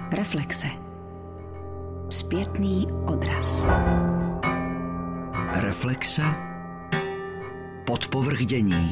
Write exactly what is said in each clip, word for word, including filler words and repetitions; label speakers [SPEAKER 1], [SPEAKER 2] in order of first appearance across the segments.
[SPEAKER 1] Reflexe. Zpětný odraz.
[SPEAKER 2] Reflexe. Podpovrchdění.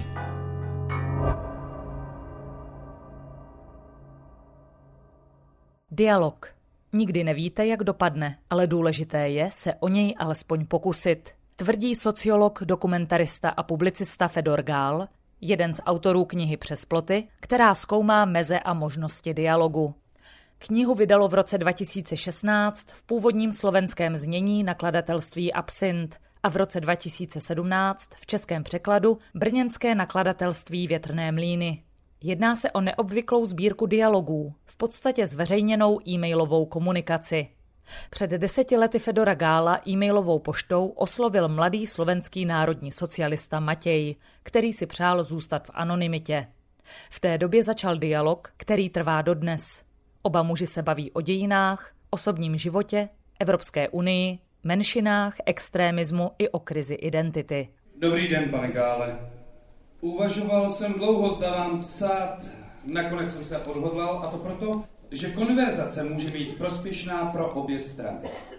[SPEAKER 3] Dialog. Nikdy nevíte, jak dopadne, ale důležité je se o něj alespoň pokusit, tvrdí sociolog, dokumentarista a publicista Fedor Gál, jeden z autorů knihy Přes ploty, která zkoumá meze a možnosti dialogu. Knihu vydalo v roce dva tisíce šestnáct v původním slovenském znění nakladatelství Absint a v roce dva tisíce sedmnáct v českém překladu brněnské nakladatelství Větrné mlýny. Jedná se o neobvyklou sbírku dialogů, v podstatě zveřejněnou e-mailovou komunikaci. Před deseti lety Fedora Gála e-mailovou poštou oslovil mladý slovenský národní socialista Matěj, který si přál zůstat v anonymitě. V té době začal dialog, který trvá dodnes. Oba muži se baví o dějinách, osobním životě, Evropské unii, menšinách, extrémismu i o krizi identity.
[SPEAKER 4] Dobrý den, pane Gále. Uvažoval jsem dlouho, zda vám psát. Nakonec jsem se odhodlal, a to proto, že konverzace může být prospěšná pro obě strany.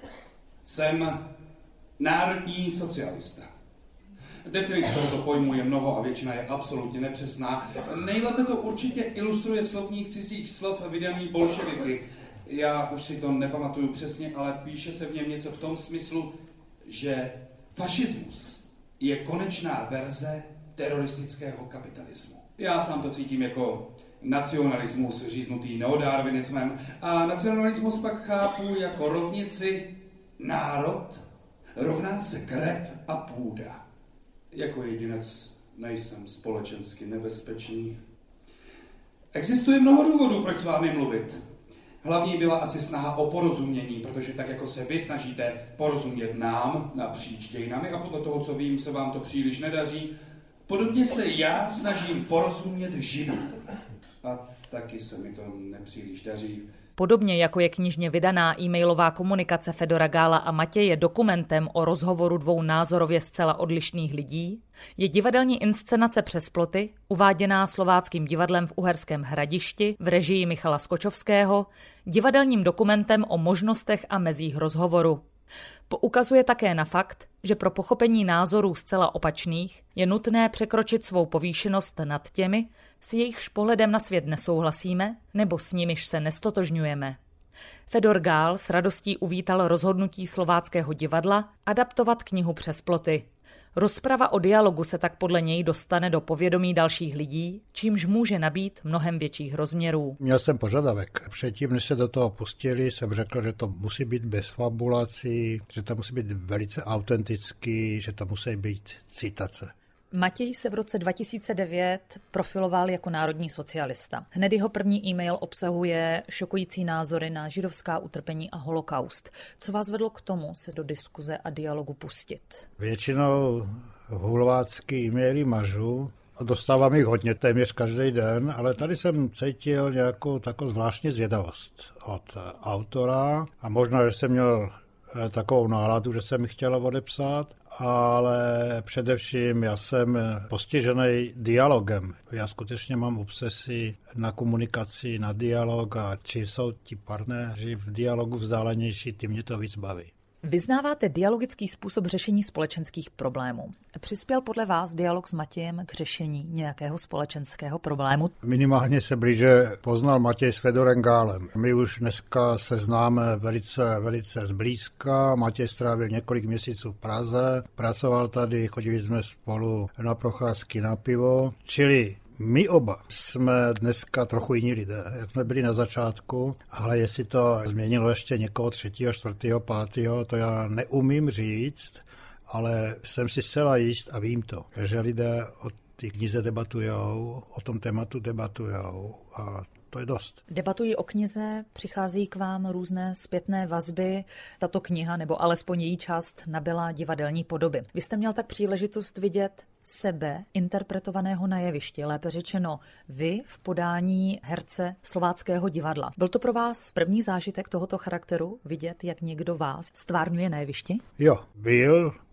[SPEAKER 4] Jsem národní socialista. Definice tohoto pojmu je mnoho a většina je absolutně nepřesná. Nejlépe to určitě ilustruje slovník cizích slov vydaný bolševiky. Já už si to nepamatuju přesně, ale píše se v něm něco v tom smyslu, že fašismus je konečná verze teroristického kapitalismu. Já sám to cítím jako nacionalismus říznutý neodarwinismem a nacionalismus pak chápu jako rovnici národ rovná se krev a půda. Jako jedinec nejsem společensky nebezpečný. Existuje mnoho důvodů, proč s vámi mluvit. Hlavní byla asi snaha o porozumění, protože tak jako se vy snažíte porozumět nám napříč dějinami a podle toho, co vím, se vám to příliš nedaří, podobně se já snažím porozumět Židům. A taky se mi to nepříliš daří.
[SPEAKER 3] Podobně jako je knižně vydaná e-mailová komunikace Fedora Gála a Matěje dokumentem o rozhovoru dvou názorově zcela odlišných lidí, je divadelní inscenace Přes ploty, uváděná Slováckým divadlem v Uherském Hradišti v režii Michala Skočovského, divadelním dokumentem o možnostech a mezích rozhovoru. Poukazuje také na fakt, že pro pochopení názorů zcela opačných je nutné překročit svou povýšenost nad těmi, s jejichž pohledem na svět nesouhlasíme nebo s nimiž se nestotožňujeme. Fedor Gál s radostí uvítal rozhodnutí Slováckého divadla adaptovat knihu Přes ploty. Rozprava o dialogu se tak podle něj dostane do povědomí dalších lidí, čímž může nabít mnohem větších rozměrů.
[SPEAKER 5] Měl jsem požadavek. Předtím, než se do toho pustili, jsem řekl, že to musí být bez fabulací, že to musí být velice autentický, že to musí být citace.
[SPEAKER 3] Matěj se v roce dva tisíce devět profiloval jako národní socialista. Hned jeho první e-mail obsahuje šokující názory na židovská utrpení a holokaust. Co vás vedlo k tomu se do diskuze a dialogu pustit?
[SPEAKER 5] Většinou hulvácký e-maily mažu. Dostávám jich hodně, téměř každý den, ale tady jsem cítil nějakou takovou zvláštní zvědavost od autora a možná, že jsem měl takovou náladu, že jsem ji chtěla odepsat, ale především já jsem postižený dialogem. Já skutečně mám obsesi na komunikaci, na dialog a čím jsou ti partneři v dialogu vzdálenější, tím mě to víc baví.
[SPEAKER 3] Vyznáváte dialogický způsob řešení společenských problémů. Přispěl podle vás dialog s Matějem k řešení nějakého společenského problému?
[SPEAKER 5] Minimálně se blíže poznal Matěj s Fedorem Gálem. My už dneska se známe velice, velice zblízka. Matěj strávil několik měsíců v Praze, pracoval tady, chodili jsme spolu na procházky na pivo, čili my oba jsme dneska trochu jiní lidé, jak jsme byli na začátku, ale jestli to změnilo ještě někoho třetího, čtvrtého, pátého, to já neumím říct, ale jsem si zcela jist a vím to, že lidé o té knize debatujou, o tom tématu debatujou a to je dost.
[SPEAKER 3] Debatují o knize, přichází k vám různé zpětné vazby. Tato kniha, nebo alespoň její část, nabyla divadelní podoby. Vy jste měl tak příležitost vidět sebe interpretovaného na jevišti, lépe řečeno vy v podání herce Slováckého divadla. Byl to pro vás první zážitek tohoto charakteru, vidět, jak někdo vás stvárňuje na jevišti?
[SPEAKER 5] Jo, byl.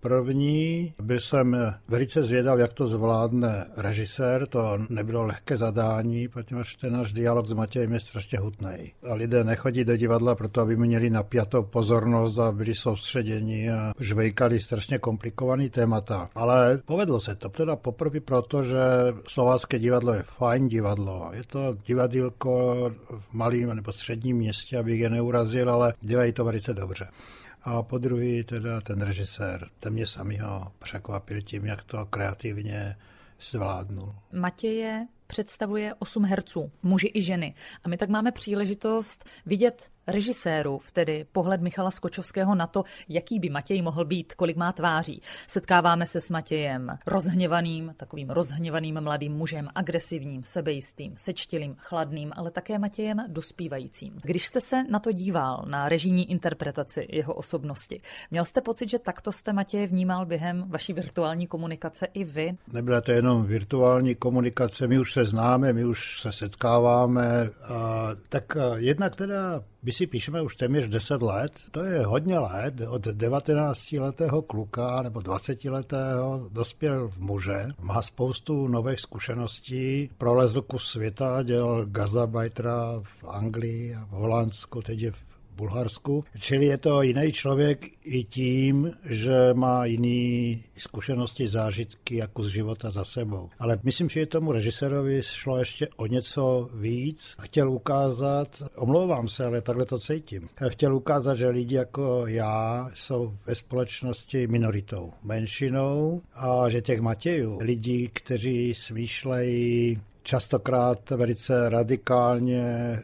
[SPEAKER 5] První byl jsem velice zvědav, jak to zvládne režisér, to nebylo lehké zadání, protože ten náš dialog s Matějem je strašně hutný. A lidé nechodí do divadla proto, aby měli napjatou pozornost a byli soustředěni a žvejkali strašně komplikovaný témata. Ale povedlo se to teda poprvé proto, že Slovácké divadlo je fajn divadlo. Je to divadýlko v malém nebo středním městě, abych je neurazil, ale dělají to velice dobře. A po druhý teda ten režisér, ten mě samýho překvapil tím, jak to kreativně zvládnul.
[SPEAKER 3] Matěje představuje osm herců, muži i ženy. A my tak máme příležitost vidět režisérův, tedy pohled Michala Skočovského na to, jaký by Matěj mohl být, kolik má tváří. Setkáváme se s Matějem rozhněvaným, takovým rozhněvaným mladým mužem, agresivním, sebejistým, sečtilým, chladným, ale také Matějem dospívajícím. Když jste se na to díval, na režijní interpretaci jeho osobnosti, měl jste pocit, že takto jste Matěje vnímal během vaší virtuální komunikace i vy?
[SPEAKER 5] Nebyla to jenom virtuální komunikace, my už se známe, my už se setkáváme, a tak jednak teda my si píšeme už téměř deset let, to je hodně let, od devatenáctiletého kluka nebo dvacetiletého dospěl v muže, má spoustu nových zkušeností, prolezl kus světa, dělal gastarbeitera v Anglii a v Holandsku, teď je v Bulharsku. Čili je to jiný člověk i tím, že má jiné zkušenosti, zážitky a kus života za sebou. Ale myslím, že tomu režisérovi šlo ještě o něco víc. Chtěl ukázat, omlouvám se, ale takhle to cítím, chtěl ukázat, že lidi jako já jsou ve společnosti minoritou, menšinou a že těch Matějů, lidí, kteří smýšlejí častokrát velice radikálně,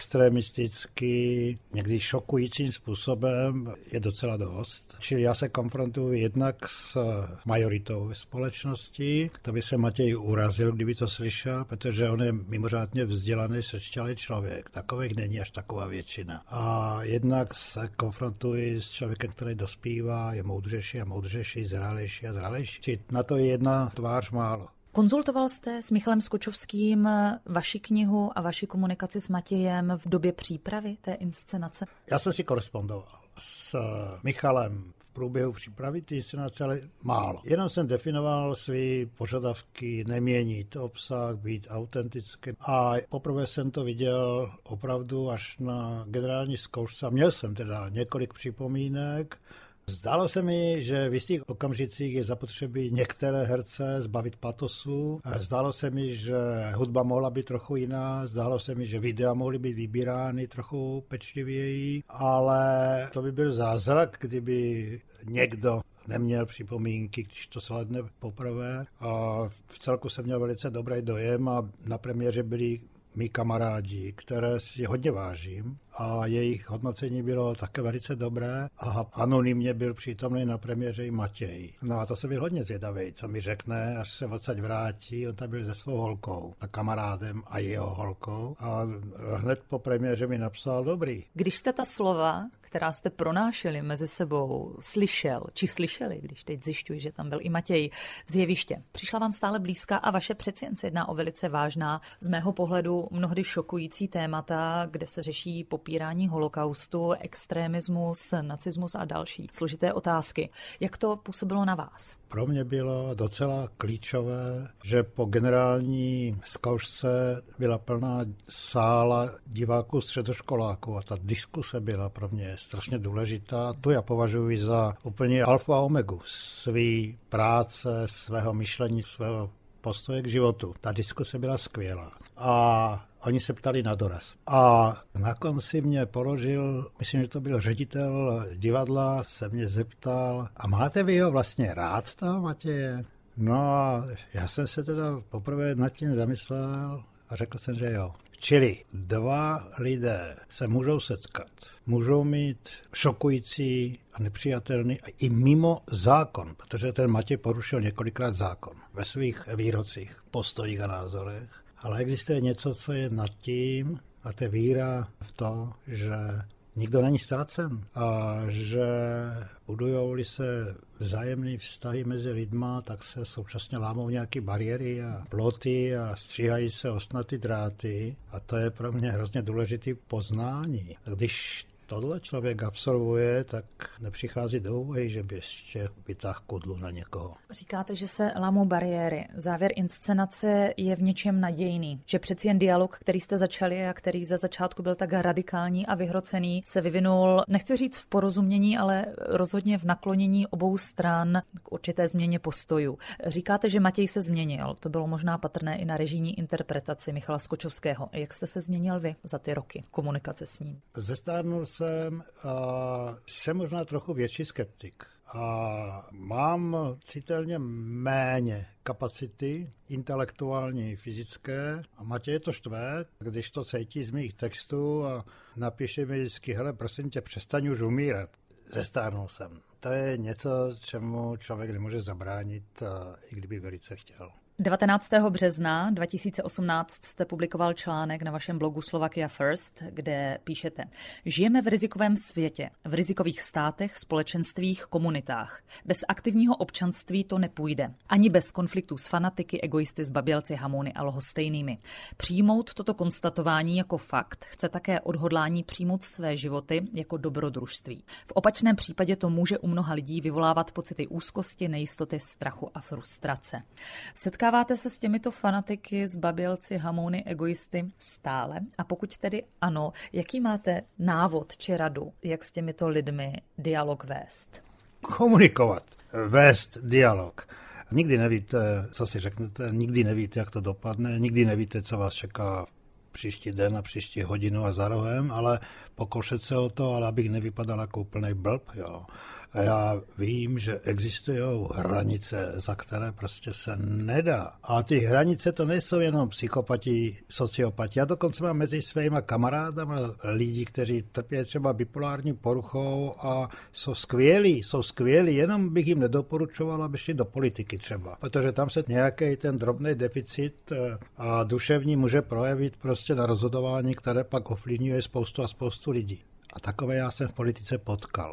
[SPEAKER 5] extremisticky, někdy šokujícím způsobem je docela dost. Čili já se konfrontuji jednak s majoritou ve společnosti. To by se Matěj urazil, kdyby to slyšel, protože on je mimořádně vzdělaný, sečtělý člověk. Takových není až taková většina. A jednak se konfrontuji s člověkem, který dospívá, je moudřejší a moudřejší, zralejší a zralejší. Čili na to je jedna tvář málo.
[SPEAKER 3] Konzultoval jste s Michalem Skočovským vaši knihu a vaši komunikaci s Matějem v době přípravy té inscenace?
[SPEAKER 5] Já jsem si korespondoval s Michalem v průběhu přípravy té inscenace, ale málo. Jenom jsem definoval své požadavky, neměnit obsah, být autentický. A poprvé jsem to viděl opravdu až na generální zkoušce. Měl jsem teda několik připomínek. Zdálo se mi, že v jistých okamžicích je zapotřebí některé herce zbavit patosu. Zdálo se mi, že hudba mohla být trochu jiná. Zdálo se mi, že videa mohly být vybírány trochu pečlivěji, ale to by byl zázrak, kdyby někdo neměl připomínky, když to sledne poprvé. A v celku jsem měl velice dobrý dojem a na premiéře byli mý kamarádi, které si hodně vážím a jejich hodnocení bylo také velice dobré a anonymně byl přítomný na premiéře i Matěj. No a to jsem byl hodně zvědavý, co mi řekne, až se odsaď vrátí. On tam byl se svou holkou a kamarádem a jeho holkou a hned po premiéře mi napsal dobrý.
[SPEAKER 3] Když jste ta slova, která jste pronášeli mezi sebou, slyšel, či slyšeli, když teď zjišťuji, že tam byl i Matěj z jeviště, přišla vám stále blízká a vaše přeci jen se jedná o velice vážná, z mého pohledu mnohdy šokující témata, kde se řeší popírání holokaustu, extremismus, nacismus a další složité otázky. Jak to působilo na vás?
[SPEAKER 5] Pro mě bylo docela klíčové, že po generální zkoušce byla plná sála diváků středoškoláků a ta diskuse byla pro mě strašně důležitá. To já považuji za úplně alfa a omegu své práce, svého myšlení, svého postoje k životu. Ta diskuse byla skvělá. A oni se ptali na doraz. A na konci mě položil, myslím, že to byl ředitel divadla, se mě zeptal, a máte vy ho vlastně rád, toho Matěje? No a já jsem se teda poprvé nad tím zamyslel a řekl jsem, že jo. Čili dva lidé se můžou setkat, můžou mít šokující a nepřijatelný a i mimo zákon, protože ten Matěj porušil několikrát zákon ve svých výrocích, postojích a názorech, ale existuje něco, co je nad tím a to je víra v to, že nikdo není ztracen a že budujou-li se vzájemné vztahy mezi lidma, tak se současně lámou nějaké bariéry a ploty a stříhají se ostnaté dráty a to je pro mě hrozně důležité poznání. A když tohle člověk absolvuje, tak nepřichází do úvahy, že by ještě vytáhl kudlu na někoho.
[SPEAKER 3] Říkáte, že se lámou bariéry. Závěr inscenace je v něčem nadějný. Že přeci jen dialog, který jste začali a který ze začátku byl tak radikální a vyhrocený, se vyvinul, nechci říct v porozumění, ale rozhodně v naklonění obou stran k určité změně postojů. Říkáte, že Matěj se změnil. To bylo možná patrné i na režijní interpretaci Michala Skočovského. Jak jste se změnil vy za ty roky komunikace s ním?
[SPEAKER 5] Zestárnul jsem a jsem možná trochu větší skeptik. A mám citelně méně kapacity intelektuální, fyzické. A Matěj to štve, když to cítí z mých textů a napíše mi vždycky, hele, prosím tě, přestaň už umírat. Zestárnul jsem. To je něco, čemu člověk nemůže zabránit, i kdyby velice chtěl.
[SPEAKER 3] devatenáctého března dva tisíce osmnáct jste publikoval článek na vašem blogu Slovakia First, kde píšete: Žijeme v rizikovém světě, v rizikových státech, společenstvích, komunitách. Bez aktivního občanství to nepůjde. Ani bez konfliktů s fanatiky, egoisty, zbabělci, hamouny a lhostejnými. Přijmout toto konstatování jako fakt chce také odhodlání přijmout své životy jako dobrodružství. V opačném případě to může u mnoha lidí vyvolávat pocity úzkosti, nejistoty, strachu a frustrace. Setká Setkáváte se s těmito fanatiky, zbabělci, hamouny, egoisty stále? A pokud tedy ano, jaký máte návod či radu, jak s těmito lidmi dialog vést?
[SPEAKER 5] Komunikovat, vést dialog. Nikdy nevíte, co si řeknete, nikdy nevíte, jak to dopadne, nikdy nevíte, co vás čeká příští den a příští hodinu a za rohem, ale pokoušet se o to, ale abych nevypadal jako úplnej blb, jo. A já vím, že existují hranice, za které prostě se nedá. A ty hranice to nejsou jenom psychopati, sociopati. Já dokonce mám mezi svýma kamarádama lidi, kteří trpí třeba bipolární poruchou a jsou skvělí, jsou skvělí, jenom bych jim nedoporučoval, aby šli do politiky třeba. Protože tam se nějaký ten drobný deficit a duševní může projevit prostě na rozhodování, které pak ovlivňuje spoustu a spoustu lidí. A takové já jsem v politice potkal.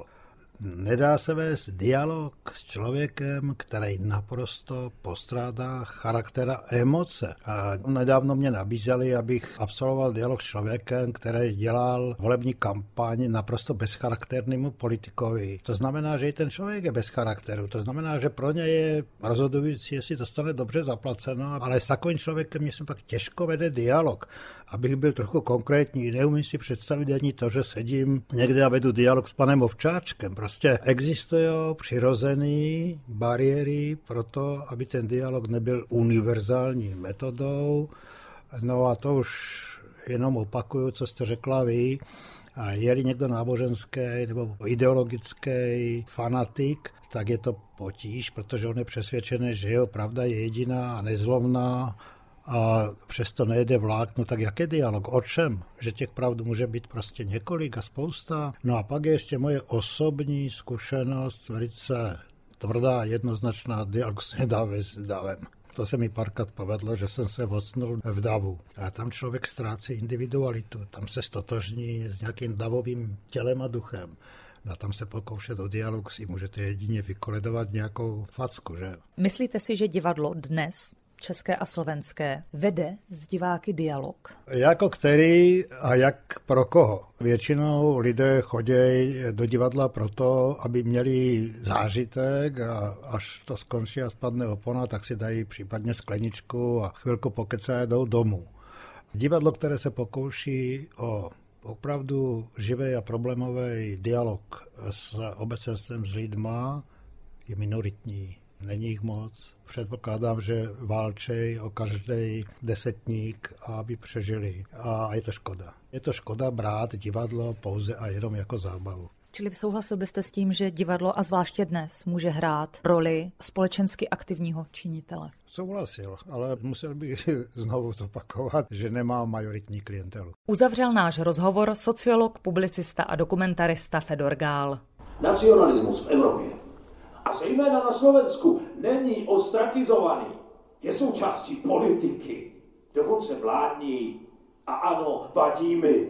[SPEAKER 5] Nedá se vést dialog s člověkem, který naprosto postrádá charakter a emoce. A nedávno mě nabízeli, abych absolvoval dialog s člověkem, který dělal volební kampaň naprosto bezcharakternému politikovi. To znamená, že i ten člověk je bez charakteru. To znamená, že pro ně je rozhodující, jestli dostane dobře zaplaceno, ale s takovým člověkem mě se pak těžko vede dialog. Abych byl trochu konkrétní, neumím si představit ani to, že sedím někde a vedu dialog s panem Ovčáčkem. Prostě existují přirozené bariéry pro to, aby ten dialog nebyl univerzální metodou. No a to už jenom opakuju, co jste řekla vy. A je-li někdo náboženský nebo ideologický fanatik, tak je to potíž, protože on je přesvědčený, že jeho pravda je jediná a nezlomná a přesto nejede vlák, no tak jak je dialog? O čem? Že těch pravd může být prostě několik a spousta. No a pak je ještě moje osobní zkušenost, velice tvrdá, jednoznačná, dialog se nedá vést s davem. To se mi párkrát povedlo, že jsem se ocnul v davu. A tam člověk ztrácí individualitu, tam se stotožní s nějakým davovým tělem a duchem. A tam se pokoušet o dialog si můžete jedině vykoledovat nějakou facku, že?
[SPEAKER 3] Myslíte si, že divadlo dnes, české a slovenské, vede s diváky dialog?
[SPEAKER 5] Jako který a jak pro koho? Většinou lidé chodí do divadla proto, aby měli zážitek a až to skončí a spadne opona, tak si dají případně skleničku a chvilku pokecají a jdou domů. Divadlo, které se pokouší o opravdu živý a problémový dialog s obecenstvem, s lidma, je minoritní. Není jich moc. Předpokládám, že válčej o každý desetník, aby přežili. A je to škoda. Je to škoda brát divadlo pouze a jenom jako zábavu.
[SPEAKER 3] Čili souhlasil byste s tím, že divadlo a zvláště dnes může hrát roli společensky aktivního činitele?
[SPEAKER 5] Souhlasil, ale musel bych znovu zopakovat, že nemá majoritní klientelu.
[SPEAKER 3] Uzavřel náš rozhovor sociolog, publicista a dokumentarista Fedor Gál.
[SPEAKER 1] Nacionalismus v Evropě a zejména na Slovensku není ostrakizovaný. Je součástí politiky, dokonce vládní a ano, vadí mi.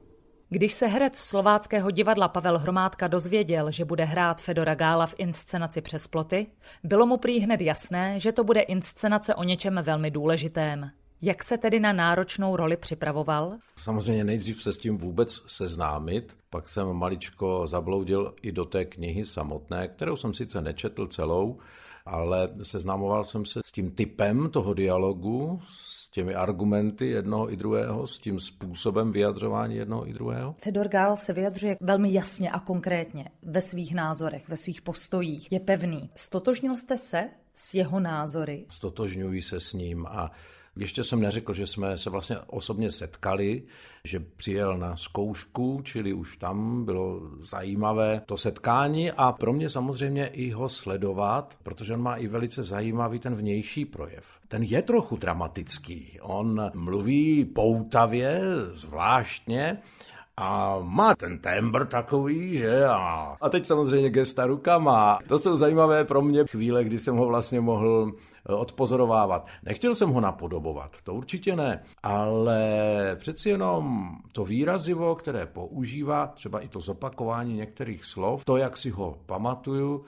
[SPEAKER 3] Když se herec slováckého divadla Pavel Hromádka dozvěděl, že bude hrát Fedora Gála v inscenaci Přes ploty, bylo mu prý hned jasné, že to bude inscenace o něčem velmi důležitém. Jak se tedy na náročnou roli připravoval?
[SPEAKER 2] Samozřejmě nejdřív se s tím vůbec seznámit, pak jsem maličko zabloudil i do té knihy samotné, kterou jsem sice nečetl celou, ale seznámoval jsem se s tím typem toho dialogu, s těmi argumenty jednoho i druhého, s tím způsobem vyjadřování jednoho i druhého.
[SPEAKER 3] Fedor Gál se vyjadřuje velmi jasně a konkrétně ve svých názorech, ve svých postojích. Je pevný. Stotožnil jste se s jeho názory?
[SPEAKER 2] Stotožňuji se s ním a ještě jsem neřekl, že jsme se vlastně osobně setkali, že přijel na zkoušku, čili už tam bylo zajímavé to setkání a pro mě samozřejmě i ho sledovat, protože on má i velice zajímavý ten vnější projev. Ten je trochu dramatický, on mluví poutavě, zvláštně, a má ten tembr takový, že a, a teď samozřejmě gesta rukama. To jsou zajímavé pro mě chvíle, kdy jsem ho vlastně mohl odpozorovávat. Nechtěl jsem ho napodobovat, to určitě ne, ale přeci jenom to výrazivo, které používá, třeba i to zopakování některých slov, to, jak si ho pamatuju,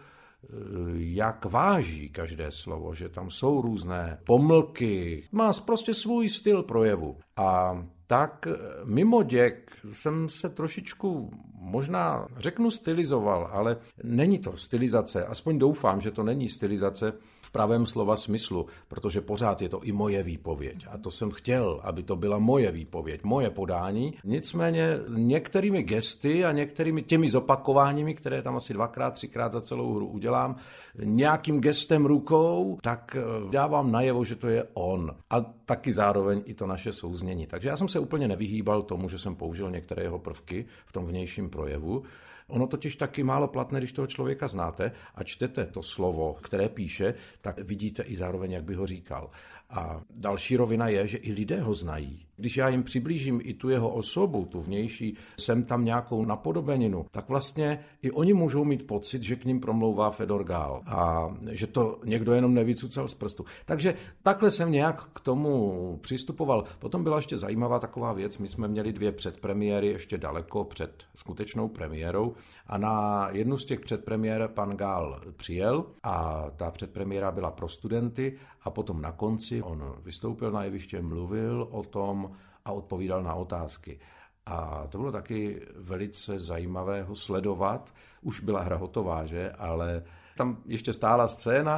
[SPEAKER 2] jak váží každé slovo, že tam jsou různé pomlky, má prostě svůj styl projevu. A tak mimo děk jsem se trošičku možná řeknu stylizoval, ale není to stylizace, aspoň doufám, že to není stylizace v pravém slova smyslu, protože pořád je to i moje výpověď. A to jsem chtěl, aby to byla moje výpověď, moje podání. Nicméně některými gesty a některými těmi zopakováními, které tam asi dvakrát, třikrát za celou hru udělám, nějakým gestem rukou, tak dávám najevo, že to je on. A taky zároveň i to naše souznění. Takže já jsem se úplně nevyhýbal tomu, že jsem použil některé jeho prvky v tom vnějším projevu. Ono totiž taky málo platné, když toho člověka znáte a čtete to slovo, které píše, tak vidíte i zároveň, jak by ho říkal. A další rovina je, že i lidé ho znají. Když já jim přiblížím i tu jeho osobu, tu vnější, sem tam nějakou napodobeninu, tak vlastně i oni můžou mít pocit, že k ním promlouvá Fedor Gál a že to někdo jenom nevycucal z prstu. Takže takhle jsem nějak k tomu přistupoval. Potom byla ještě zajímavá taková věc, my jsme měli dvě předpremiéry ještě daleko před skutečnou premiérou a na jednu z těch předpremiér pan Gál přijel a ta předpremiéra byla pro studenty a potom na konci on vystoupil na jeviště, mluvil o tom a odpovídal na otázky. A to bylo taky velice zajímavé ho sledovat. Už byla hra hotová, že? Ale tam ještě stála scéna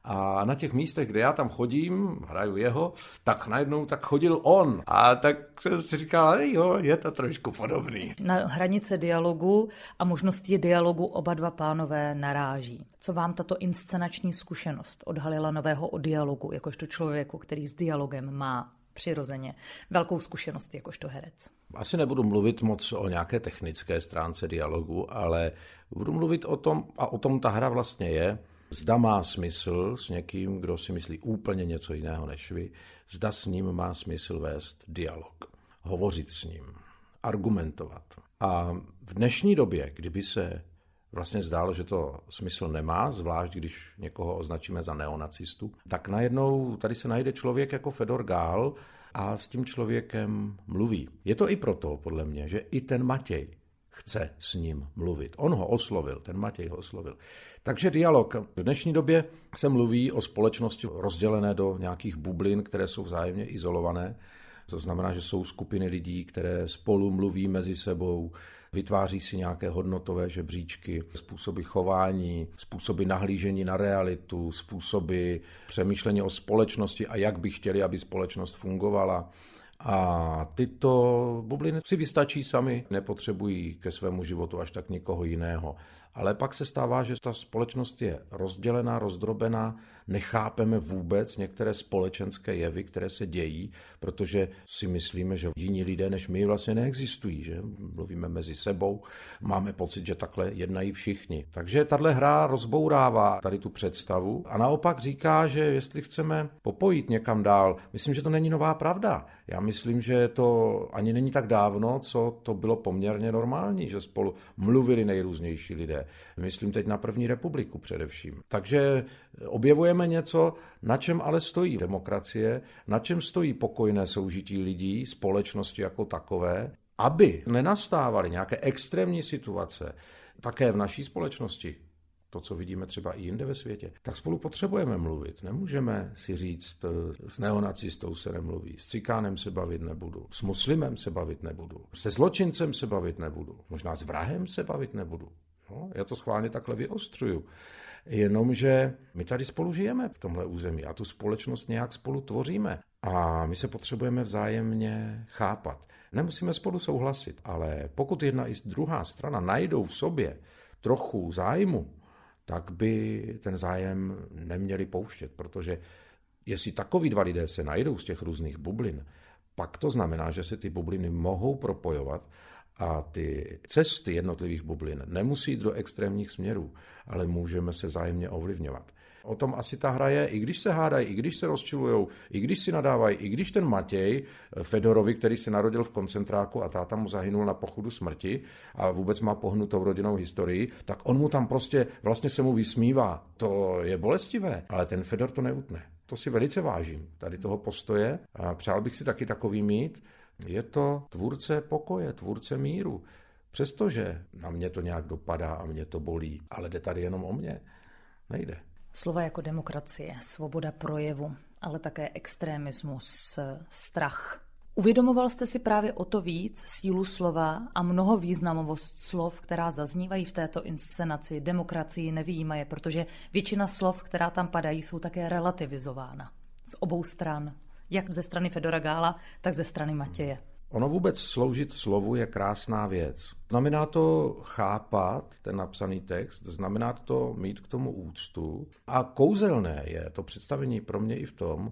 [SPEAKER 2] a na těch místech, kde já tam chodím, hraju jeho, tak najednou tak chodil on. A tak jsem si říkal, jo, je to trošku podobný.
[SPEAKER 3] Na hranice dialogu a možnosti dialogu oba dva pánové naráží. Co vám tato inscenační zkušenost odhalila nového o dialogu, jakožto člověku, který s dialogem má přirozeně velkou zkušenost jakožto herec?
[SPEAKER 2] Asi nebudu mluvit moc o nějaké technické stránce dialogu, ale budu mluvit o tom, a o tom ta hra vlastně je, zda má smysl s někým, kdo si myslí úplně něco jiného než vy, zda s ním má smysl vést dialog, hovořit s ním, argumentovat. A v dnešní době, kdyby se vlastně zdálo, že to smysl nemá, zvlášť když někoho označíme za neonacistu, tak najednou tady se najde člověk jako Fedor Gál a s tím člověkem mluví. Je to i proto, podle mě, že i ten Matěj chce s ním mluvit. On ho oslovil, ten Matěj ho oslovil. Takže dialog. V dnešní době se mluví o společnosti rozdělené do nějakých bublin, které jsou vzájemně izolované. To znamená, že jsou skupiny lidí, které spolu mluví mezi sebou, vytváří si nějaké hodnotové žebříčky, způsoby chování, způsoby nahlížení na realitu, způsoby přemýšlení o společnosti a jak by chtěli, aby společnost fungovala. A tyto bubliny si vystačí sami, nepotřebují ke svému životu až tak nikoho jiného. Ale pak se stává, že ta společnost je rozdělená, rozdrobená, nechápeme vůbec některé společenské jevy, které se dějí, protože si myslíme, že jiní lidé než my vlastně neexistují, že mluvíme mezi sebou, máme pocit, že takhle jednají všichni. Takže tahle hra rozbourává tady tu představu a naopak říká, že jestli chceme popojit někam dál, myslím, že to není nová pravda. Já myslím, že to ani není tak dávno, co to bylo poměrně normální, že spolu mluvili nejrůznější lidé. Myslím teď na první republiku především. Takže objevujeme něco, na čem ale stojí demokracie, na čem stojí pokojné soužití lidí, společnosti jako takové, aby nenastávaly nějaké extrémní situace také v naší společnosti, to, co vidíme třeba i jinde ve světě, tak spolu potřebujeme mluvit. Nemůžeme si říct, s neonacistou se nemluví, s cikánem se bavit nebudu, s muslimem se bavit nebudu, se zločincem se bavit nebudu, možná s vrahem se bavit nebudu. No, já to schválně takhle vyostřuju. Jenomže my tady spolu žijeme v tomhle území a tu společnost nějak spolu tvoříme. A my se potřebujeme vzájemně chápat. Nemusíme spolu souhlasit, ale pokud jedna i druhá strana najdou v sobě trochu zájmu, tak by ten zájem neměli pouštět, protože jestli takoví dva lidé se najdou z těch různých bublin, pak to znamená, že se ty bubliny mohou propojovat a ty cesty jednotlivých bublin nemusí jít do extrémních směrů, ale můžeme se vzájemně ovlivňovat. O tom asi ta hra je, i když se hádají, i když se rozčilujou, i když si nadávají, i když ten Matěj Fedorovi, který se narodil v koncentráku a táta mu zahynul na pochodu smrti a vůbec má pohnutou rodinnou historii, tak on mu tam prostě vlastně se mu vysmívá. To je bolestivé, ale ten Fedor to neutne. To si velice vážím, tady toho postoje a přál bych si taky takový mít. Je to tvůrce pokoje, tvůrce míru. Přestože na mě to nějak dopadá a mě to bolí, ale jde tady jenom o mě. Nejde.
[SPEAKER 3] Slova jako demokracie, svoboda projevu, ale také extremismus, strach. Uvědomoval jste si právě o to víc sílu slova a mnohovýznamovost slov, která zaznívají v této inscenaci, demokracii nevyjímaje, protože většina slov, která tam padají, jsou také relativizována z obou stran, jak ze strany Fedora Gála, tak ze strany Matěje.
[SPEAKER 2] Ono vůbec sloužit slovu je krásná věc. Znamená to chápat ten napsaný text, znamená to mít k tomu úctu. A kouzelné je to představení pro mě i v tom,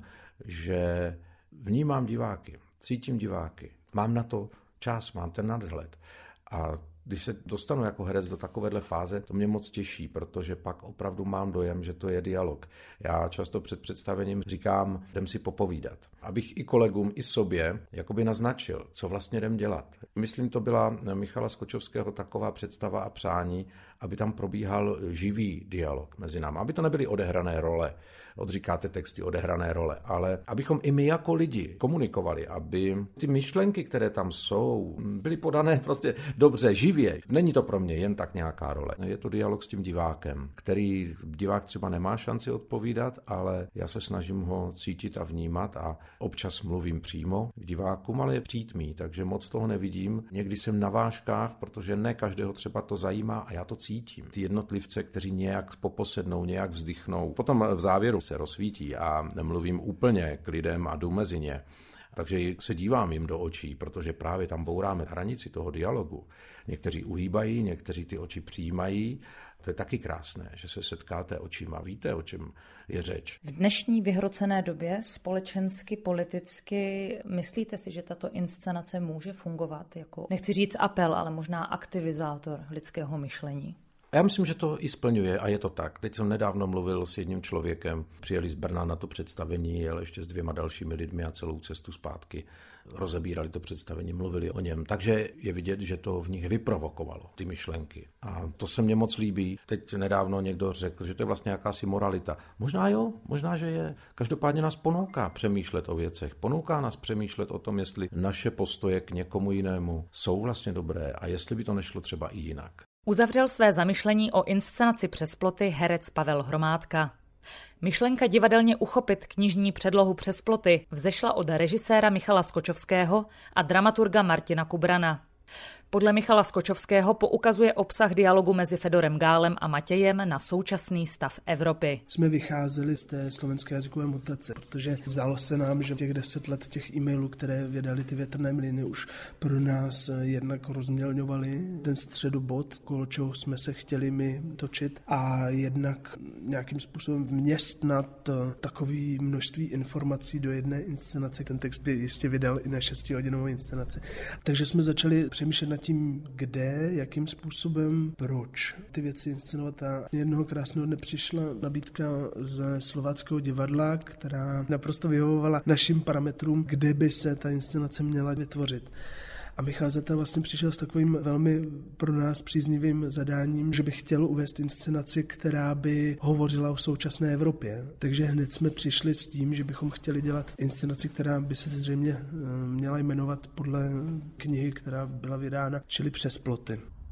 [SPEAKER 2] že vnímám diváky, cítím diváky, mám na to čas, mám ten nadhled. A když se dostanu jako herec do takovéhle fáze, to mě moc těší, protože pak opravdu mám dojem, že to je dialog. Já často před představením říkám, jdem si popovídat. Abych i kolegům, i sobě jakoby naznačil, co vlastně jdem dělat. Myslím, to byla Michala Skočovského taková představa a přání, aby tam probíhal živý dialog mezi námi. Aby to nebyly odehrané role, odříkáte texty odehrané role, ale abychom i my jako lidi komunikovali, aby ty myšlenky, které tam jsou, byly podané prostě dobře, živě. Není to pro mě jen tak nějaká role. Je to dialog s tím divákem, který divák třeba nemá šanci odpovídat, ale já se snažím ho cítit a vnímat a občas mluvím přímo k divákům, ale je přítmý, takže moc toho nevidím. Někdy jsem na vážkách, protože ne každého třeba to zajímá a já to cítím. Ty jednotlivce, kteří nějak poposednou, nějak vzdychnou, potom v závěru se rozsvítí a mluvím úplně k lidem a jdu mezi ně. Takže se dívám jim do očí, protože právě tam bouráme hranici toho dialogu. Někteří uhýbají, někteří ty oči přijímají. To je taky krásné, že se setkáte očima. Víte, o čem je řeč.
[SPEAKER 3] V dnešní vyhrocené době společensky, politicky, myslíte si, že tato inscenace může fungovat jako, nechci říct apel, ale možná aktivizátor lidského myšlení?
[SPEAKER 2] Já myslím, že to i splňuje a je to tak. Teď jsem nedávno mluvil s jedním člověkem, přijeli z Brna na to představení, jel ještě s dvěma dalšími lidmi a celou cestu zpátky rozebírali to představení, mluvili o něm. Takže je vidět, že to v nich vyprovokovalo, ty myšlenky. A to se mně moc líbí. Teď nedávno někdo řekl, že to je vlastně jakási moralita. Možná jo, možná, že je. Každopádně nás ponouká přemýšlet o věcech. Ponouká nás přemýšlet o tom, jestli naše postoje k někomu jinému jsou vlastně dobré a jestli by to nešlo třeba i jinak.
[SPEAKER 3] Uzavřel své zamyšlení o inscenaci Přes ploty herec Pavel Hromádka. Myšlenka divadelně uchopit knižní předlohu Přes ploty vzešla od režiséra Michala Skočovského a dramaturga Martina Kubrana. Podle Michala Skočovského poukazuje obsah dialogu mezi Fedorem Gálem a Matějem na současný stav Evropy.
[SPEAKER 6] Jsme vycházeli z té slovenské jazykové mutace, protože zdálo se nám, že těch deset let těch e-mailů, které vydali ty větrné mlyny, už pro nás jednak rozmělňovali ten středobod, kolem čeho jsme se chtěli my točit, a jednak nějakým způsobem vměstnat takový množství informací do jedné inscenace. Ten text by jistě vydal i na šestihodinovou inscenaci. Takže jsme začali přemýšlet nad tím, kde, jakým způsobem, proč ty věci inscenovat. A jednoho krásného dne přišla nabídka ze Slováckého divadla, která naprosto vyhovovala našim parametrům, kde by se ta inscenace měla vytvořit. A Michal Zeta vlastně přišel s takovým velmi pro nás příznivým zadáním, že by chtěl uvést inscenaci, která by hovořila o současné Evropě. Takže hned jsme přišli s tím, že bychom chtěli dělat inscenaci, která by se zřejmě měla jmenovat podle knihy, která byla vydána, čili Přes ploty.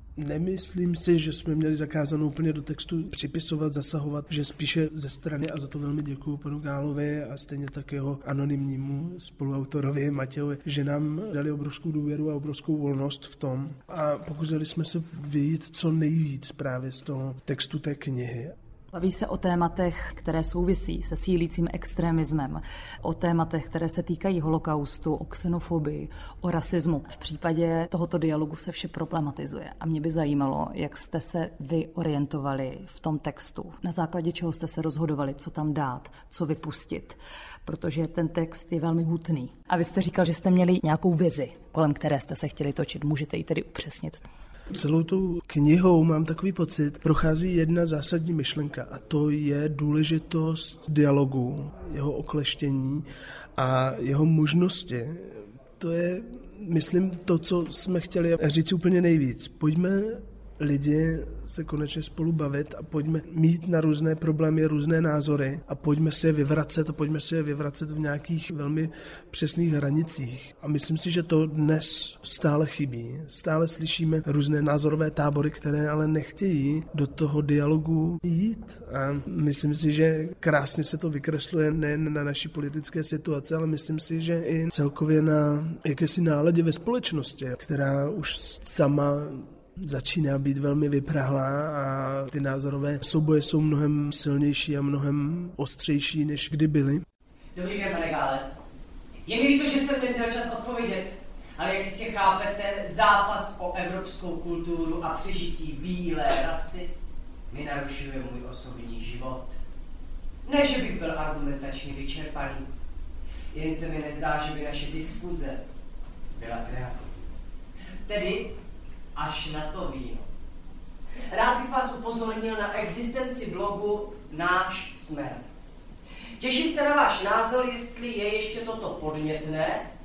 [SPEAKER 6] Nemyslím si, že jsme měli zakázanou úplně do textu připisovat, zasahovat, že spíše ze strany, a za to velmi děkuju panu Gálovi a stejně tak jeho anonymnímu spoluautorovi Matějovi, že nám dali obrovskou důvěru a obrovskou volnost v tom a pokusili jsme se vyjít co nejvíc právě z toho textu té knihy.
[SPEAKER 3] Baví se o tématech, které souvisí se sílícím extremismem, o tématech, které se týkají holokaustu, o xenofobii, o rasismu. V případě tohoto dialogu se vše problematizuje a mě by zajímalo, jak jste se vy orientovali v tom textu, na základě čeho jste se rozhodovali, co tam dát, co vypustit, protože ten text je velmi hutný. A vy jste říkal, že jste měli nějakou vizi, kolem které jste se chtěli točit. Můžete ji tedy upřesnit?
[SPEAKER 6] Celou tou knihou mám takový pocit, prochází jedna zásadní myšlenka a to je důležitost dialogu, jeho okleštění a jeho možnosti. To je, myslím, to, co jsme chtěli říct úplně nejvíc. Pojďme lidi se konečně spolu bavit a pojďme mít na různé problémy různé názory a pojďme si je vyvracet a pojďme si je vyvracet v nějakých velmi přesných hranicích. A myslím si, že to dnes stále chybí. Stále slyšíme různé názorové tábory, které ale nechtějí do toho dialogu jít. A myslím si, že krásně se to vykresluje nejen na naší politické situaci, ale myslím si, že i celkově na jakési náladě ve společnosti, která už sama začíná být velmi vyprahlá a ty názorové souboje jsou mnohem silnější a mnohem ostřejší, než kdy byly.
[SPEAKER 7] Dobrý den, pane Gále. Je mi líto, že jsem neměl čas odpovědět, ale jak jistě chápete, zápas o evropskou kulturu a přežití bílé rasy mi narušuje můj osobní život. Ne, že bych byl argumentačně vyčerpaný, jen se mi nezdá, že by naše diskuze byla kreativní. Tedy až na to víno. Rád bych vás upozornil na existenci blogu Náš smer. Těším se na váš názor, jestli je ještě toto podnětné,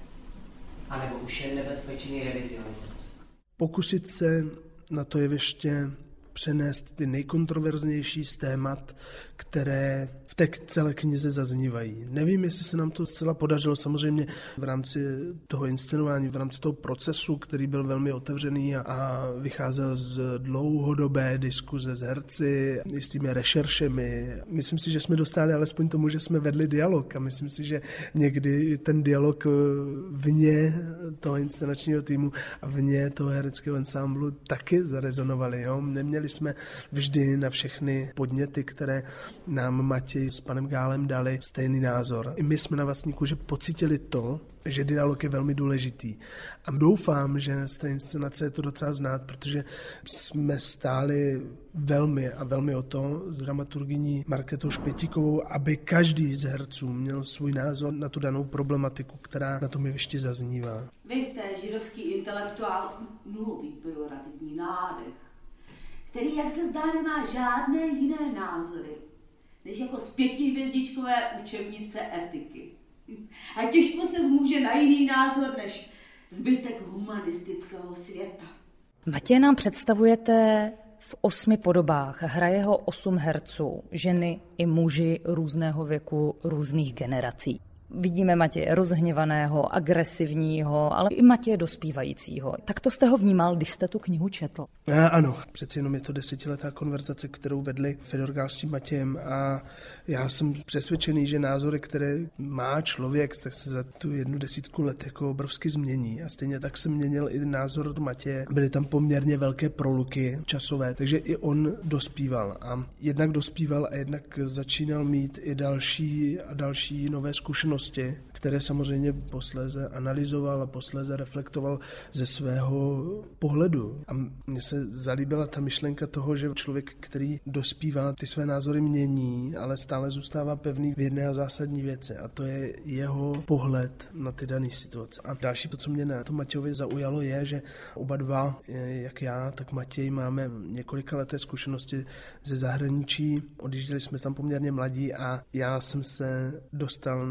[SPEAKER 7] anebo už je nebezpečný revizionismus.
[SPEAKER 6] Pokusit se na to jeviště přenést ty nejkontroverznější z témat, které v té celé knize zaznívají. Nevím, jestli se nám to zcela podařilo, samozřejmě v rámci toho inscenování, v rámci toho procesu, který byl velmi otevřený a, a vycházel z dlouhodobé diskuze s herci, s těmi rešeršemi. Myslím si, že jsme dostali alespoň tomu, že jsme vedli dialog a myslím si, že někdy ten dialog vně toho inscenačního týmu a vně toho hereckého ensemble taky zarezonovali. Jo? Neměli jsme vždy na všechny podněty, které nám Matěj s panem Gálem dali, stejný názor. I my jsme na vlastní kůži pocítili to, že dialog je velmi důležitý. A doufám, že z té inscenace je to docela znát, protože jsme stáli velmi a velmi o to s dramaturgyní Markétou Špětíkovou, aby každý z herců měl svůj názor na tu danou problematiku, která na tom jevišti zaznívá.
[SPEAKER 8] Vy jste židovský intelektuál, nulový pejorativní nádech, který, jak se zdá, nemá žádné jiné názory, než jako z pětihvězdičkové učebnice etiky. A těžko se zmůže na jiný názor, než zbytek humanistického světa.
[SPEAKER 3] Matěj nám představujete v osmi podobách. Hraje ho osm herců, ženy i muži různého věku, různých generací. Vidíme Matěje rozhněvaného, agresivního, ale i Matěje dospívajícího. Tak to jste ho vnímal, když jste tu knihu četl?
[SPEAKER 6] A ano, přeci jenom je to desetiletá konverzace, kterou vedli Fedor Gál s tím Matějem a já jsem přesvědčený, že názory, které má člověk, tak se za tu jednu desítku let jako obrovsky změní a stejně tak se měnil i názor Matěje. Byly tam poměrně velké proluky časové, takže i on dospíval a jednak dospíval a jednak začínal mít i další a další nové zkušenosti, které samozřejmě posléze analyzoval a posléze reflektoval ze svého pohledu. A mně se zalíbila ta myšlenka toho, že člověk, který dospívá, ty své názory mění, ale stále zůstává pevný v jedné a zásadní věci. A to je jeho pohled na ty dané situace. A další, co mě na tom Matějovi zaujalo, je, že oba dva, jak já, tak Matěj, máme několika leté zkušenosti ze zahraničí. Odjížděli jsme tam poměrně mladí a já jsem se dostal na nějak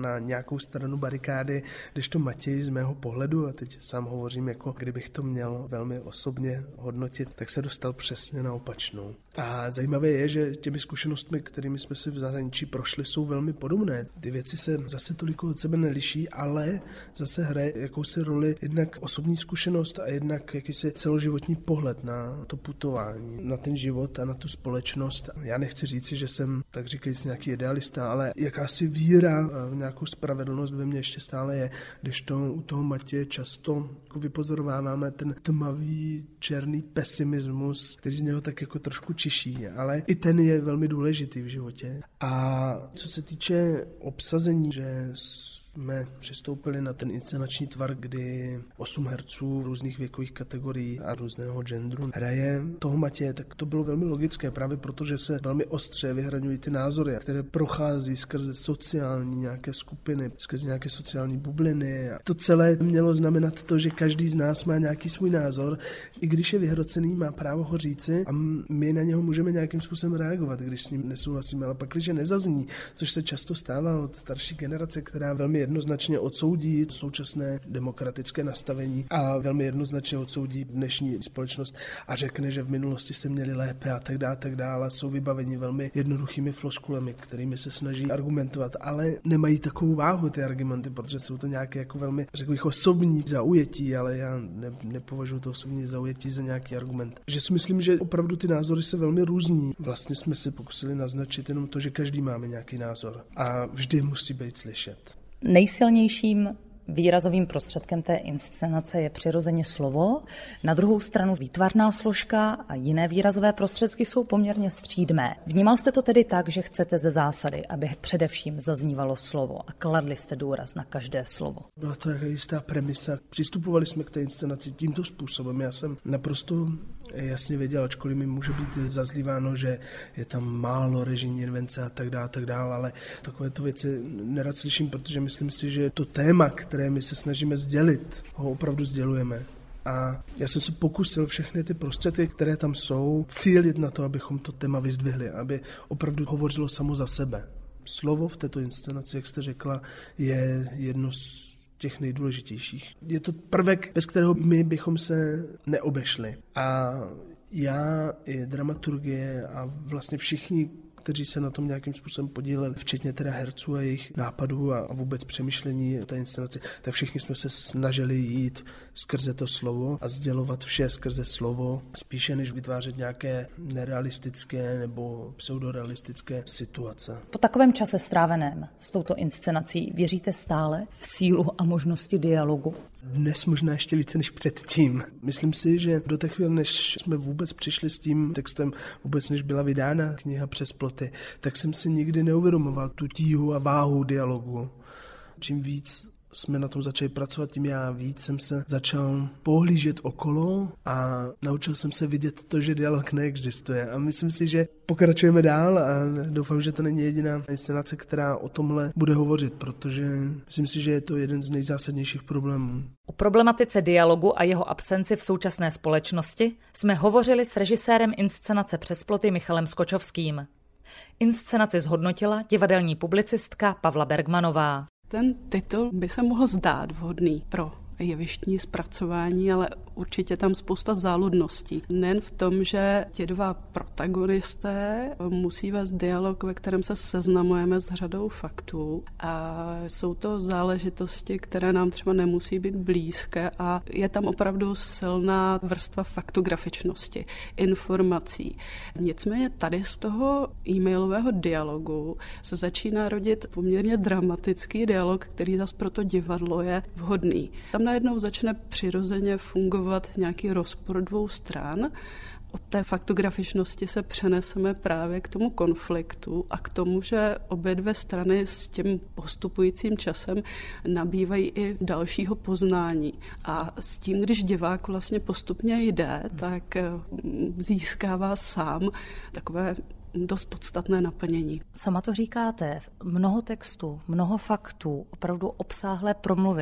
[SPEAKER 6] nějakou stranu barikády, když to Matěj z mého pohledu, a teď sám hovořím, jako kdybych to měl velmi osobně hodnotit, tak se dostal přesně na opačnou. A zajímavé je, že těmi zkušenostmi, kterými jsme si v zahraničí prošli, jsou velmi podobné. Ty věci se zase toliko od sebe neliší, ale zase hraje jakousi roli jednak osobní zkušenost a jednak jakýsi celoživotní pohled na to putování, na ten život a na tu společnost. Já nechci říci, že jsem, tak říkajíc, nějaký idealista, ale jakási víra v nějakou spravedlnost ve mně ještě stále je, když to u toho Matěje často jako vypozorováváme ten tmavý, černý pesimismus, který z něho tak jako trošku čiší, ale i ten je velmi důležitý v životě. A co se týče obsazení, že jsme přistoupili na ten inscenační tvar, kdy osm herců různých věkových kategorií a různého genderu hraje toho Matěje, tak to bylo velmi logické, právě protože se velmi ostře vyhraňují ty názory, které prochází skrze sociální nějaké skupiny, skrze nějaké sociální bubliny. A to celé mělo znamenat to, že každý z nás má nějaký svůj názor, i když je vyhrocený, má právo ho říci a my na něho můžeme nějakým způsobem reagovat, když s ním nesouhlasíme, ale pak, když nezazní, což se často stává od starší generace, která velmi jednoznačně odsoudí současné demokratické nastavení a velmi jednoznačně odsoudí dnešní společnost a řekne, že v minulosti se měli lépe a tak dále, tak dále. Jsou vybaveni velmi jednoduchými floskulemi, kterými se snaží argumentovat, ale nemají takovou váhu ty argumenty, protože jsou to nějaké jako velmi, řekl bych, osobní zaujetí, ale já ne, nepovažuji to osobní zaujetí za nějaký argument. Že si myslím, že opravdu ty názory se velmi různí. Vlastně jsme si pokusili naznačit jenom to, že každý máme nějaký názor a vždy musí být slyšet.
[SPEAKER 3] Nejsilnějším výrazovým prostředkem té inscenace je přirozeně slovo, na druhou stranu výtvarná složka a jiné výrazové prostředky jsou poměrně střídmé. Vnímal jste to tedy tak, že chcete ze zásady, aby především zaznívalo slovo a kladli jste důraz na každé slovo?
[SPEAKER 6] Byla to jistá premisa. Přistupovali jsme k té inscenaci tímto způsobem. Já jsem naprosto jasně věděl, ačkoliv mi může být zazlíváno, že je tam málo režijní invence a tak dále, tak dále, ale takovéto věci nerad slyším, protože myslím si, že to téma, které my se snažíme sdělit, ho opravdu sdělujeme. A já jsem se pokusil všechny ty prostředky, které tam jsou, cílit na to, abychom to téma vyzdvihli, aby opravdu hovořilo samo za sebe. Slovo v této inscenaci, jak jste řekla, je jedno z těch nejdůležitějších. Je to prvek, bez kterého my bychom se neobešli. A já i dramaturgie a vlastně všichni, kteří se na tom nějakým způsobem podíleli, včetně teda herců a jejich nápadů a vůbec přemýšlení té inscenaci, tak všichni jsme se snažili jít skrze to slovo a sdělovat vše skrze slovo, spíše než vytvářet nějaké nerealistické nebo pseudorealistické situace.
[SPEAKER 3] Po takovém čase stráveném s touto inscenací věříte stále v sílu a možnosti dialogu?
[SPEAKER 6] Dnes možná ještě více než předtím. Myslím si, že do té chvíle, než jsme vůbec přišli s tím textem, vůbec než byla vydána kniha Přes ploty, tak jsem si nikdy neuvědomoval tu tíhu a váhu dialogu. Čím víc jsme na tom začali pracovat, tím já víc jsem se začal pohlížet okolo a naučil jsem se vidět to, že dialog neexistuje. A myslím si, že pokračujeme dál a doufám, že to není jediná inscenace, která o tomhle bude hovořit, protože myslím si, že je to jeden z nejzásadnějších problémů.
[SPEAKER 3] O problematice dialogu a jeho absenci v současné společnosti jsme hovořili s režisérem inscenace Přes ploty Michalem Skočovským. Inscenaci zhodnotila divadelní publicistka Pavla Bergmanová.
[SPEAKER 9] Ten titul by se mohl zdát vhodný pro jevištní zpracování, ale určitě tam spousta záludností. Nejen v tom, že ti dva protagonisté musí vést dialog, ve kterém se seznamujeme s řadou faktů a jsou to záležitosti, které nám třeba nemusí být blízké a je tam opravdu silná vrstva faktografičnosti, informací. Nicméně tady z toho e-mailového dialogu se začíná rodit poměrně dramatický dialog, který zas pro to divadlo je vhodný. Tam najednou začne přirozeně fungovat nějaký rozpor dvou stran. Od té faktografičnosti se přeneseme právě k tomu konfliktu a k tomu, že obě dvě strany s tím postupujícím časem nabývají i dalšího poznání. A s tím, když divák vlastně postupně jde, tak získává sám takové dost podstatné naplnění.
[SPEAKER 3] Sama to říkáte, mnoho textu, mnoho faktů, opravdu obsáhlé promluvy.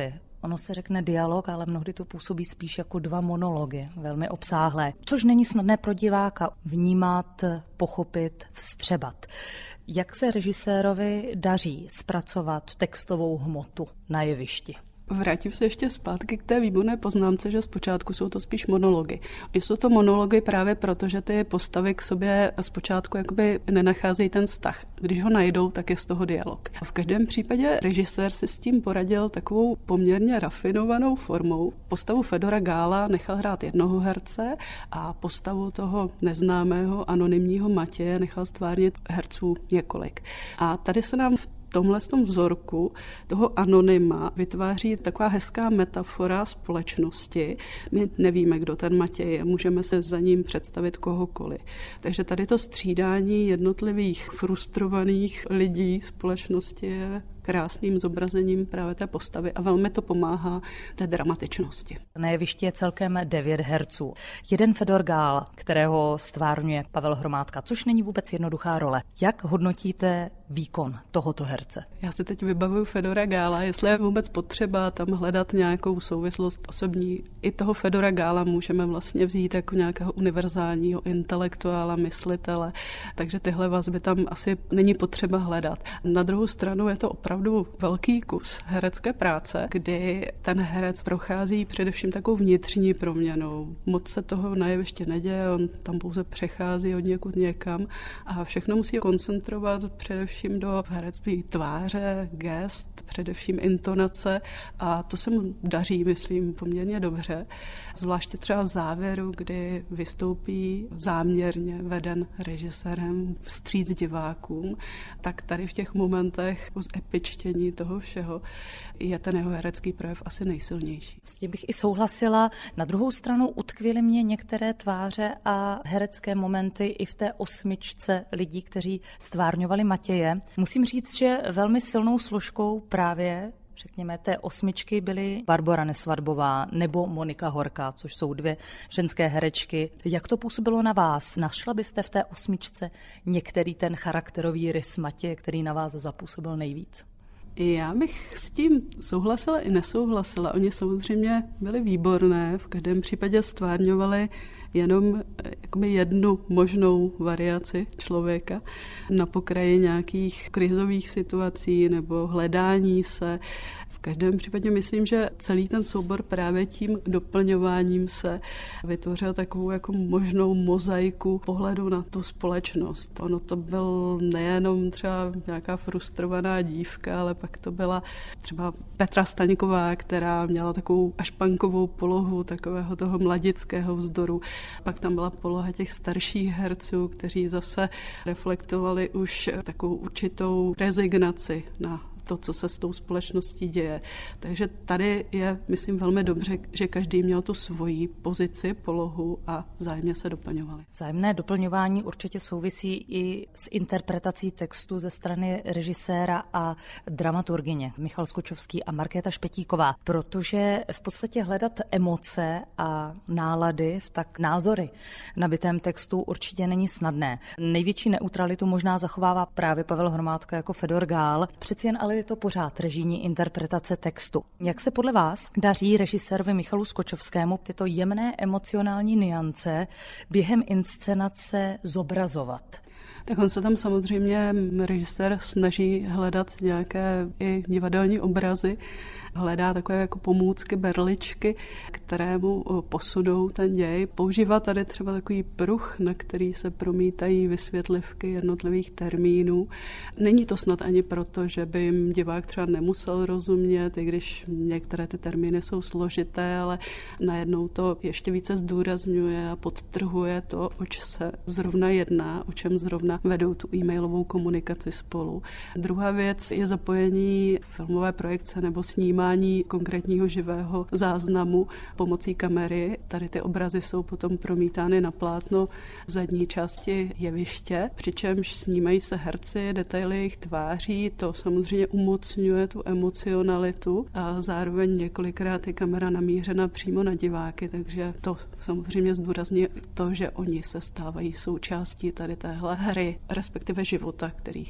[SPEAKER 3] Ono se řekne dialog, ale mnohdy to působí spíš jako dva monology, velmi obsáhlé, což není snadné pro diváka vnímat, pochopit, vstřebat. Jak se režisérovi daří zpracovat textovou hmotu na jevišti?
[SPEAKER 9] Vrátím se ještě zpátky k té výborné poznámce, že zpočátku jsou to spíš monology. Jsou to monology právě proto, že ty postavy k sobě zpočátku jakoby nenacházejí ten vztah. Když ho najdou, tak je z toho dialog. V každém případě režisér si s tím poradil takovou poměrně rafinovanou formou. Postavu Fedora Gála nechal hrát jednoho herce a postavu toho neznámého anonymního Matěje nechal stvárnit herců několik. A tady se nám v tomhle tom vzorku toho anonyma vytváří taková hezká metafora společnosti. My nevíme, kdo ten Matěj je, můžeme se za ním představit kohokoliv. Takže tady to střídání jednotlivých frustrovaných lidí společnosti je krásným zobrazením právě té postavy a velmi to pomáhá té dramatičnosti.
[SPEAKER 3] Na jevišti je celkem devět herců. Jeden Fedor Gál, kterého stvárňuje Pavel Hromádka, což není vůbec jednoduchá role. Jak hodnotíte výkon tohoto herce?
[SPEAKER 9] Já si teď vybavuju Fedora Gála, jestli je vůbec potřeba tam hledat nějakou souvislost osobní. I toho Fedora Gála můžeme vlastně vzít jako nějakého univerzálního intelektuála, myslitele, takže tyhle vazby tam asi není potřeba hledat. Na druhou stranu je to opravdu opravdu velký kus herecké práce, kdy ten herec prochází především takovou vnitřní proměnou. Moc se toho na jevišti neděje, on tam pouze přechází od někud někam a všechno musí koncentrovat především do herectví tváře, gest, především intonace a to se mu daří, myslím, poměrně dobře. Zvláště třeba v závěru, kdy vystoupí záměrně veden režisérem vstříc divákům, tak tady v těch momentech zepečtění toho všeho je ten jeho herecký projev asi nejsilnější.
[SPEAKER 3] S tím bych i souhlasila. Na druhou stranu utkvěly mě některé tváře a herecké momenty i v té osmičce lidí, kteří stvárňovali Matěje. Musím říct, že velmi silnou složkou právě řekněme, té osmičky byly Barbora Nesvadbová nebo Monika Horká, což jsou dvě ženské herečky. Jak to působilo na vás? Našla byste v té osmičce některý ten charakterový rys Matěje, který na vás zapůsobil nejvíc?
[SPEAKER 9] Já bych s tím souhlasila i nesouhlasila. Oni samozřejmě byli výborné, v každém případě stvárňovali jenom jakoby jednu možnou variaci člověka na pokraji nějakých krizových situací nebo hledání se. V každém případě myslím, že celý ten soubor právě tím doplňováním se vytvořil takovou jako možnou mozaiku pohledu na tu společnost. Ono to byl nejenom třeba nějaká frustrovaná dívka, ale pak to byla třeba Petra Staňková, která měla takovou až punkovou polohu takového toho mladického vzdoru. Pak tam byla poloha těch starších herců, kteří zase reflektovali už takovou určitou rezignaci na to, co se s tou společností děje. Takže tady je, myslím, velmi dobře, že každý měl tu svoji pozici, polohu a vzájemně se doplňovali.
[SPEAKER 3] Vzájemné doplňování určitě souvisí i s interpretací textu ze strany režiséra a dramaturgyně Michal Skočovský a Markéta Špetíková, protože v podstatě hledat emoce a nálady v tak názory nabitém textu určitě není snadné. Největší neutralitu možná zachovává právě Pavel Hromádka jako Fedor Gál, přeci jen ale je to pořád režijní interpretace textu. Jak se podle vás daří režisérovi Michalu Skočovskému tyto jemné emocionální nuance během inscenace zobrazovat?
[SPEAKER 9] Tak on se tam samozřejmě režisér snaží hledat nějaké i divadelní obrazy, hledá takové jako pomůcky, berličky, které mu posunou ten děj. Používá tady třeba takový pruh, na který se promítají vysvětlivky jednotlivých termínů. Není to snad ani proto, že by jim divák třeba nemusel rozumět, i když některé ty termíny jsou složité, ale najednou to ještě více zdůrazňuje a podtrhuje to, oč se zrovna jedná, o čem zrovna vedou tu e-mailovou komunikaci spolu. Druhá věc je zapojení filmové projekce nebo snímání konkrétního živého záznamu pomocí kamery. Tady ty obrazy jsou potom promítány na plátno v zadní části jeviště, přičemž snímají se herci, detaily jejich tváří, to samozřejmě umocňuje tu emocionalitu a zároveň několikrát je kamera namířena přímo na diváky, takže to samozřejmě zdůrazňuje to, že oni se stávají součástí tady téhle hry, respektive života, který v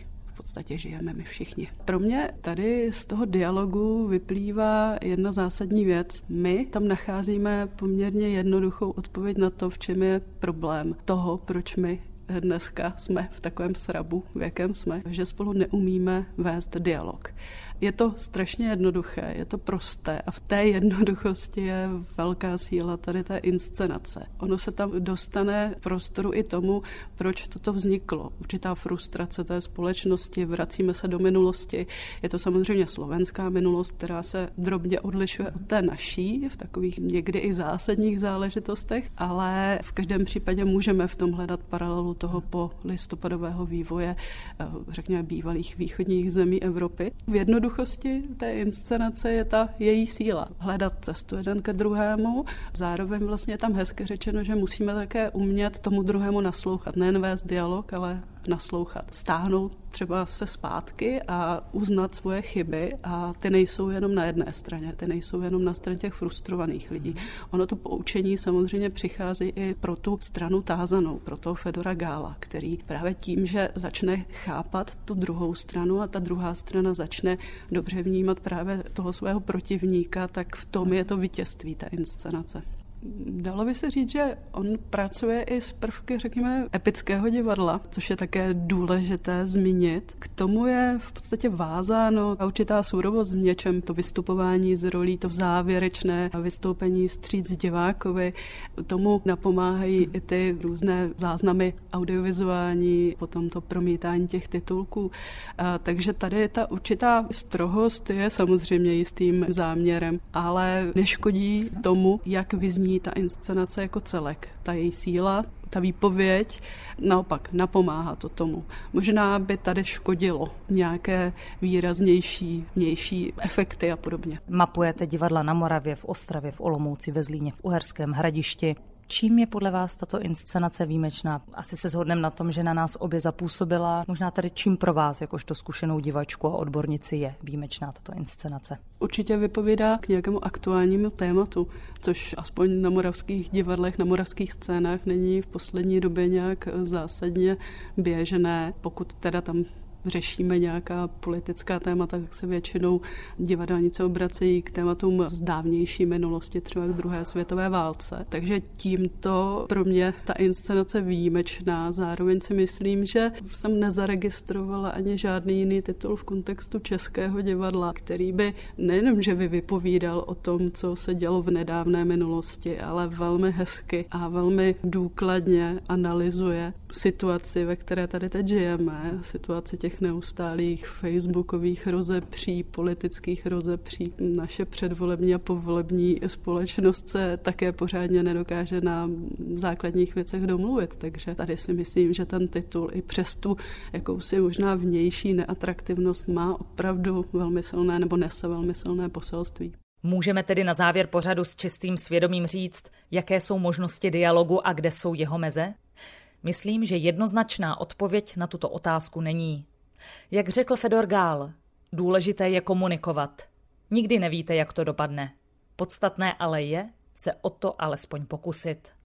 [SPEAKER 9] podstatě žijeme my všichni. Pro mě tady z toho dialogu vyplývá jedna zásadní věc. My tam nacházíme poměrně jednoduchou odpověď na to, v čem je problém toho, proč my dneska jsme v takovém srabu, v jakém jsme, že spolu neumíme vést dialog. Je to strašně jednoduché, je to prosté a v té jednoduchosti je velká síla tady té inscenace. Ono se tam dostane prostoru i tomu, proč toto vzniklo. Určitá frustrace té společnosti, vracíme se do minulosti. Je to samozřejmě slovenská minulost, která se drobně odlišuje od té naší, v takových někdy i zásadních záležitostech, ale v každém případě můžeme v tom hledat paralelu toho po listopadového vývoje, řekněme, bývalých východních zemí Evropy. V jednoduchosti té inscenace je ta její síla. Hledat cestu jeden ke druhému. Zároveň vlastně je tam hezky řečeno, že musíme také umět tomu druhému naslouchat. Nejen vést dialog, ale naslouchat. Stáhnout třeba se zpátky a uznat svoje chyby a ty nejsou jenom na jedné straně, ty nejsou jenom na straně těch frustrovaných lidí. Ono to poučení samozřejmě přichází i pro tu stranu tázanou, pro toho Fedora Gála, který právě tím, že začne chápat tu druhou stranu a ta druhá strana začne dobře vnímat právě toho svého protivníka, tak v tom je to vítězství té inscenace. Dalo by se říct, že on pracuje i s prvky, řekněme, epického divadla, což je také důležité zmínit. K tomu je v podstatě vázáno určitá surovost v něčem, to vystupování z rolí, to závěrečné vystoupení vstříc divákovi. Tomu napomáhají i ty různé záznamy audiovizuální, potom to promítání těch titulků. A takže tady ta určitá strohost je samozřejmě jistým záměrem, ale neškodí tomu, jak vyzní ta inscenace jako celek, ta její síla, ta výpověď, naopak napomáhá to tomu. Možná by tady škodilo nějaké výraznější, vnější efekty a podobně.
[SPEAKER 3] Mapujete divadla na Moravě, v Ostravě, v Olomouci, ve Zlíně, v Uherském Hradišti. Čím je podle vás tato inscenace výjimečná? Asi se shodneme na tom, že na nás obě zapůsobila. Možná tady čím pro vás, jakožto zkušenou divačku a odbornici, je výjimečná tato inscenace?
[SPEAKER 9] Určitě vypovídá k nějakému aktuálnímu tématu, což aspoň na moravských divadlech, na moravských scénách není v poslední době nějak zásadně běžné, pokud teda tam řešíme nějaká politická témata, tak se většinou divadelníci obracejí k tématům z dávnější minulosti, třeba k druhé světové válce. Takže tímto pro mě ta inscenace výjimečná. Zároveň si myslím, že jsem nezaregistrovala ani žádný jiný titul v kontextu českého divadla, který by nejenom, že by vypovídal o tom, co se dělo v nedávné minulosti, ale velmi hezky a velmi důkladně analyzuje situaci, ve které tady teď žijeme, situaci těch neustálých facebookových rozepří, politických rozepří. Naše předvolební a povolební společnost se také pořádně nedokáže na základních věcech domluvit, takže tady si myslím, že ten titul i přes tu jakousi možná vnější neatraktivnost má opravdu velmi silné nebo nese velmi silné poselství.
[SPEAKER 3] Můžeme tedy na závěr pořadu s čistým svědomím říct, jaké jsou možnosti dialogu a kde jsou jeho meze? Myslím, že jednoznačná odpověď na tuto otázku není. Jak řekl Fedor Gál, důležité je komunikovat. Nikdy nevíte, jak to dopadne. Podstatné ale je se o to alespoň pokusit.